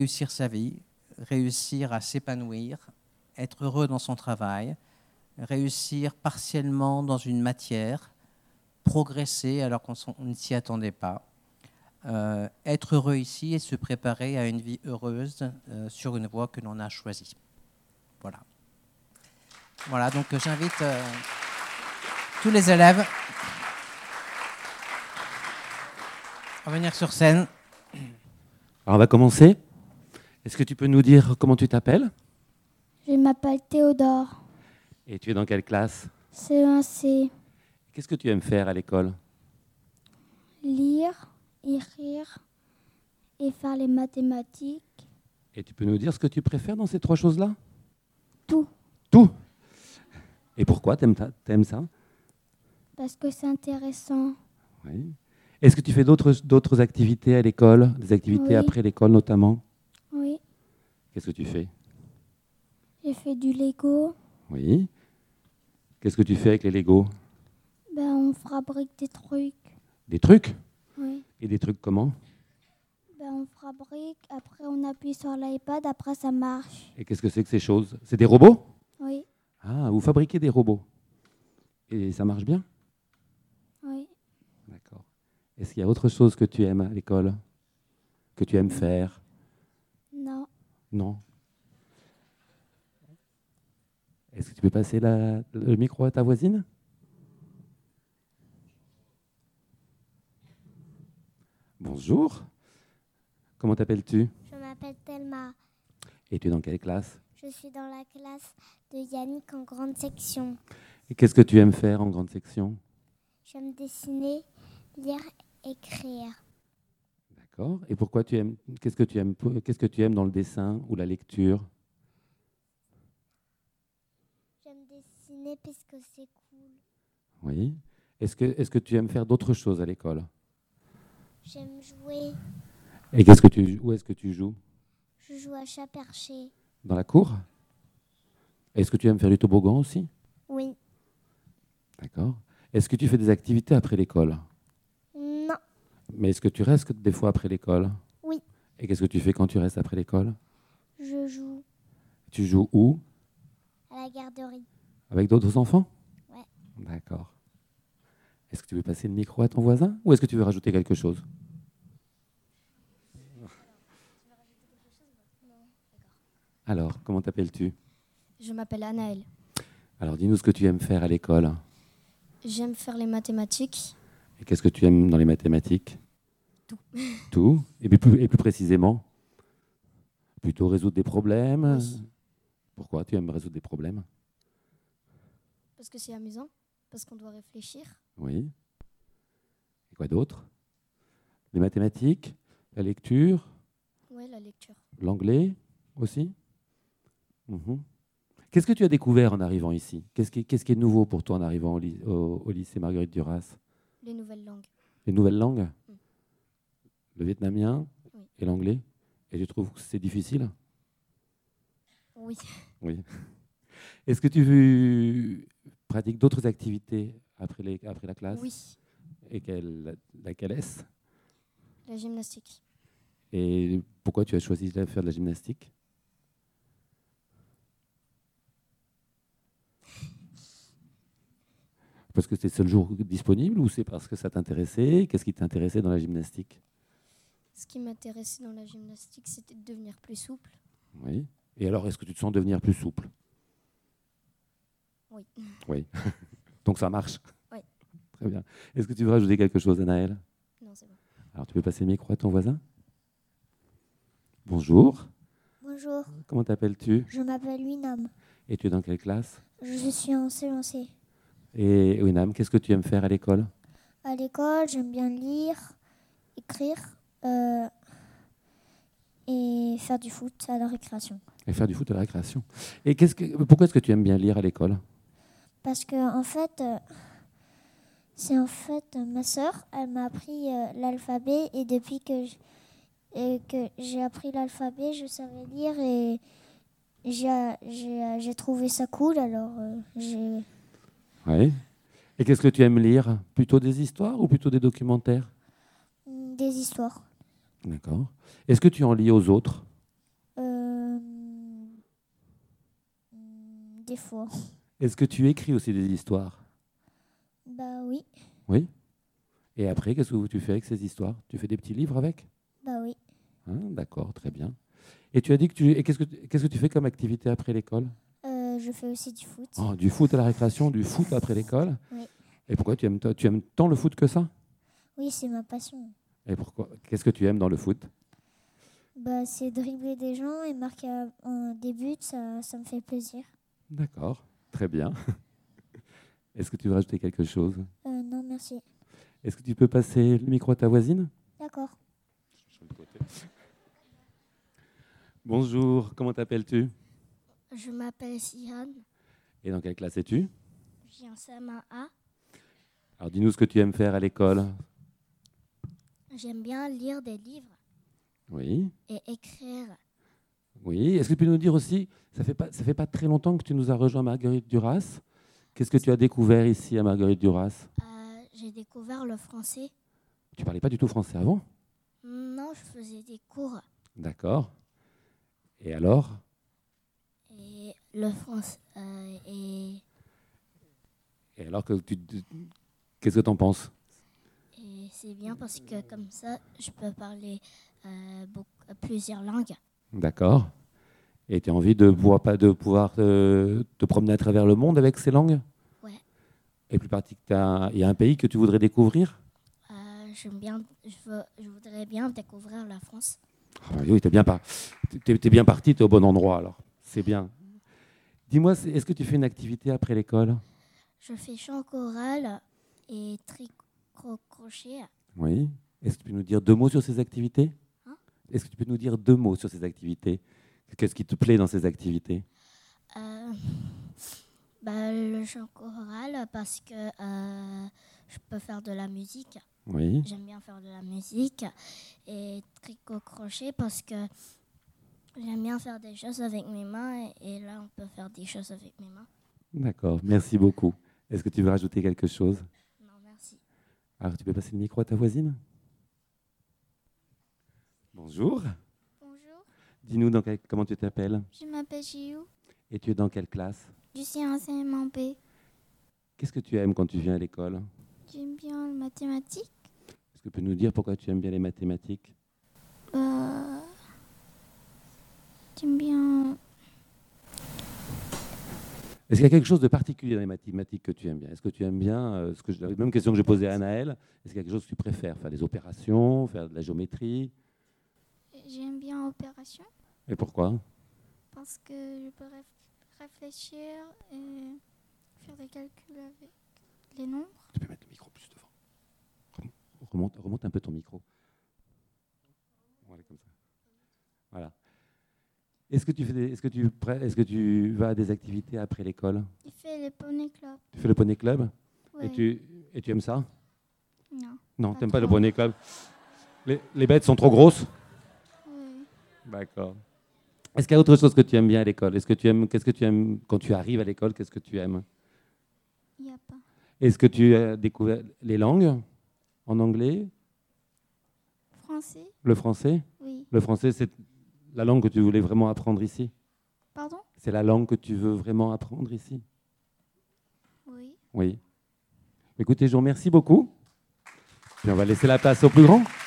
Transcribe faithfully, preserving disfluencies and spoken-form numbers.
réussir sa vie, réussir à s'épanouir, être heureux dans son travail, réussir partiellement dans une matière, progresser alors qu'on s'en- on ne s'y attendait pas, euh, être heureux ici et se préparer à une vie heureuse euh, sur une voie que l'on a choisie. Voilà. Voilà, donc euh, j'invite euh, tous les élèves à venir sur scène. Alors on va commencer. Est-ce que tu peux nous dire comment tu t'appelles? Je m'appelle Théodore. Et tu es dans quelle classe? C E un C. Qu'est-ce que tu aimes faire à l'école? Lire, écrire et faire les mathématiques. Et tu peux nous dire ce que tu préfères dans ces trois choses-là? Tout. Tout. Et pourquoi t'aimes ta- t'aimes ça? Parce que c'est intéressant. Oui. Est-ce que tu fais d'autres d'autres activités à l'école? Des activités Oui. après l'école notamment? Oui. Qu'est-ce que tu fais? J'ai fait du Lego. Oui. Qu'est-ce que tu fais avec les Legos? Ben, on fabrique des trucs. Des trucs? Oui. Et des trucs comment? Ben, on fabrique, après on appuie sur l'iPad, après ça marche. Et qu'est-ce que c'est que ces choses? C'est des robots? Oui. Ah, vous fabriquez des robots. Et ça marche bien? Oui. D'accord. Est-ce qu'il y a autre chose que tu aimes à l'école? Que tu aimes faire? Non. Non. Est-ce que tu peux passer la- le micro à ta voisine? Bonjour. Comment t'appelles-tu? Je m'appelle Thelma. Et tu es dans quelle classe? Je suis dans la classe de Yannick en grande section. Et qu'est-ce que tu aimes faire en grande section? J'aime dessiner, lire, écrire. D'accord. Et pourquoi tu aimes? Qu'est-ce que tu aimes? Qu'est-ce que tu aimes dans le dessin ou la lecture? J'aime dessiner parce que c'est cool. Oui. Est-ce que, est-ce que tu aimes faire d'autres choses à l'école? J'aime jouer. Et qu'est-ce que tu, où est-ce que tu joues? Je joue à chat perché. Dans la cour? Est-ce que tu aimes faire du toboggan aussi? Oui. D'accord. Est-ce que tu fais des activités après l'école? Non. Mais est-ce que tu restes des fois après l'école? Oui. Et qu'est-ce que tu fais quand tu restes après l'école? Je joue Tu joues où? à la garderie. Avec d'autres enfants? Ouais. D'accord. Est-ce que tu veux passer le micro à ton voisin ou est-ce que tu veux rajouter quelque chose? Alors, comment t'appelles-tu? Je m'appelle Anaëlle. Alors, dis-nous ce que tu aimes faire à l'école. J'aime faire les mathématiques. Et qu'est-ce que tu aimes dans les mathématiques? Tout. Tout? Et puis plus, et plus précisément? Plutôt résoudre des problèmes? Oui. Pourquoi tu aimes résoudre des problèmes? Parce que c'est amusant. Parce qu'on doit réfléchir. Oui. Et quoi d'autre? Les mathématiques, la lecture, Ouais, la lecture. l'anglais aussi? Mhm. Qu'est-ce que tu as découvert en arrivant ici? Qu'est-ce qui, qu'est-ce qui est nouveau pour toi en arrivant au, ly- au- au lycée Marguerite Duras? Les nouvelles langues. Les nouvelles langues? Mm. Le vietnamien Oui. et l'anglais? Et tu trouves que c'est difficile? Oui. Oui. Est-ce que tu pratiques d'autres activités après, les, après la classe? Oui. Et quelle, laquelle est-ce? La gymnastique. Et pourquoi tu as choisi de faire de la gymnastique? Parce que c'était le seul jour disponible ou c'est parce que ça t'intéressait? Qu'est-ce qui t'intéressait dans la gymnastique? Ce qui m'intéressait dans la gymnastique, c'était de devenir plus souple. Oui. Et alors, est-ce que tu te sens devenir plus souple? Oui. Oui. Donc ça marche? Oui. Très bien. Est-ce que tu veux rajouter quelque chose, Anaëlle? Non, c'est bon. Alors, tu peux passer le micro à ton voisin? Bonjour. Bonjour. Comment t'appelles-tu? Je m'appelle Winam. Et tu es dans quelle classe? Je suis en C E un C. Et Winam, qu'est-ce que tu aimes faire à l'école? À l'école, j'aime bien lire, écrire euh, et faire du foot à la récréation. Et faire du foot à la récréation. Et qu'est-ce que, pourquoi est-ce que tu aimes bien lire à l'école? Parce que en fait, euh, c'est en fait euh, ma sœur, elle m'a appris euh, l'alphabet et depuis que j'- et que j'ai appris l'alphabet, je savais lire et j'ai j'ai j'ai trouvé ça cool. Alors euh, j'ai Oui. Et qu'est-ce que tu aimes lire? Plutôt des histoires ou plutôt des documentaires? mm, des histoires. D'accord. Est-ce que tu en lis aux autres? des fois. Est-ce que tu écris aussi des histoires? Bah oui, Oui. Et après, qu'est-ce que tu fais avec ces histoires? Tu fais des petits livres avec? bah oui. Hein, d'accord, très bien. Et tu as dit que tu... Et qu'est-ce que, qu'est-ce que tu fais comme activité après l'école? Euh, je fais aussi du foot. Oh, du foot à la récréation, du foot après l'école? Oui. Et pourquoi tu aimes, tu aimes tant le foot que ça? Oui, c'est ma passion. Et pourquoi? Qu'est-ce que tu aimes dans le foot? Bah, c'est dribbler des gens et marquer un- un des buts, ça, ça me fait plaisir. D'accord, très bien. Est-ce que tu veux rajouter quelque chose? Euh, non, merci. Est-ce que tu peux passer le micro à ta voisine? D'accord. Bonjour, comment t'appelles-tu? Je m'appelle Sihan, Et dans quelle classe es-tu? je viens en C M un A. Alors dis-nous ce que tu aimes faire à l'école. J'aime bien lire des livres Oui, et écrire. oui. Est-ce que tu peux nous dire aussi, ça fait pas, ça fait pas très longtemps que tu nous as rejoint Marguerite Duras. Qu'est-ce que tu as découvert ici à Marguerite Duras? Euh, j'ai découvert le français. Tu parlais pas du tout français avant? Non, je faisais des cours. D'accord. Et alors? Et le français. euh, et, Et alors que tu, tu- qu'est-ce que tu en penses? et c'est bien parce que comme ça, je peux parler euh, beaucoup- plusieurs langues. D'accord. Et tu as envie de pouvoir, pas de pouvoir te, te promener à travers le monde avec ces langues? Ouais. Et plus particulièrement, il y a un pays que tu voudrais découvrir? Euh, j'aime bien, je, veux, je voudrais bien découvrir la France. Ah bah oui, tu es bien, par... t'es- t'es bien parti, tu es au bon endroit alors. C'est bien. Dis-moi, c'est- est-ce que tu fais une activité après l'école? Je fais chant choral et tricot-crochet. Oui. Est-ce que tu peux nous dire deux mots sur ces activités? Hein? Est-ce que tu peux nous dire deux mots sur ces activités? Qu'est-ce qui te plaît dans ces activités? Euh, bah, le chant choral parce que euh, je peux faire de la musique. Oui. J'aime bien faire de la musique. Et tricot-crochet parce que j'aime bien faire des choses avec mes mains. Et, et là, on peut faire des choses avec mes mains. D'accord, merci beaucoup. Est-ce que tu veux rajouter quelque chose? Non, merci. Alors, tu peux passer le micro à ta voisine? Bonjour. Bonjour, Dis-nous dans quel- comment tu t'appelles je m'appelle Jiou. et tu es dans quelle classe? Je suis en C M un B. Qu'est-ce que tu aimes quand tu viens à l'école? J'aime bien les mathématiques. Est-ce que tu peux nous dire pourquoi tu aimes bien les mathématiques? Euh, J'aime bien. Est-ce qu'il y a quelque chose de particulier dans les mathématiques que tu aimes bien? Est-ce que tu aimes bien, euh, ce que je, la même question que j'ai posée à Anaël, est-ce qu'il y a quelque chose que tu préfères? Faire des opérations, faire de la géométrie? J'aime bien opération Et pourquoi? parce que je peux réf- réfléchir et faire des calculs avec les nombres. Tu peux mettre le micro plus devant. Rem- Remonte, remonte un peu ton micro. Voilà, comme ça. Voilà. Est-ce que tu fais des- est-ce que tu pré- est-ce que tu vas à des activités après l'école? Il fait le poney club. Tu fais le poney club? Ouais. Et tu et tu aimes ça? Non. Non, Pas t'aimes pas le trop. poney club. Les, les bêtes sont trop grosses? Oui. D'accord. Est-ce qu'il y a autre chose que tu aimes bien à l'école? Est-ce que tu aimes qu'est-ce que tu aimes quand tu arrives à l'école? Qu'est-ce que tu aimes? Il n'y a pas. Est-ce que tu as découvert les langues en anglais? Français? Le français? Oui. Le français, c'est la langue que tu voulais vraiment apprendre ici? Pardon? C'est la langue que tu veux vraiment apprendre ici? Oui. Oui. Écoutez, je vous remercie beaucoup. Puis on va laisser la place au plus grand.